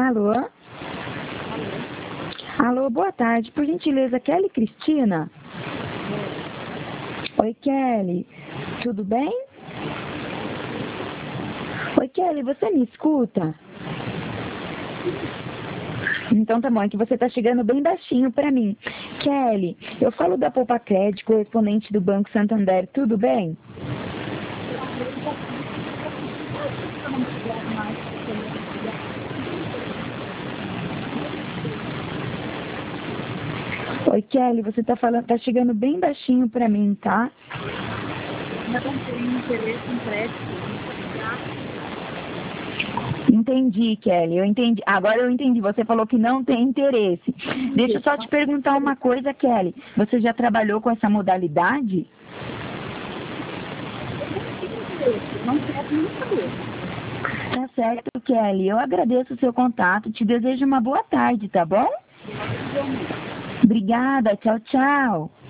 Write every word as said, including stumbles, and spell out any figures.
Alô? Alô, boa tarde. Por gentileza, Kelly Cristina? Oi, Kelly. Tudo bem? Oi, Kelly, você me escuta? Então tá bom, é que você tá chegando bem baixinho pra mim. Kelly, eu falo da Poupa Crédito, correspondente do Banco Santander, tudo bem? Oi, Kelly, você tá falando, tá chegando bem baixinho pra mim, tá? Não tem interesse em crédito. Entendi, Kelly, eu entendi. Agora eu entendi, você falou que não tem interesse. Deixa eu só te perguntar uma coisa, Kelly. Você já trabalhou com essa modalidade? Não quero nem saber. Tá certo, Kelly. Eu agradeço o seu contato. Te desejo uma boa tarde, tá bom? Obrigada. Tchau, tchau.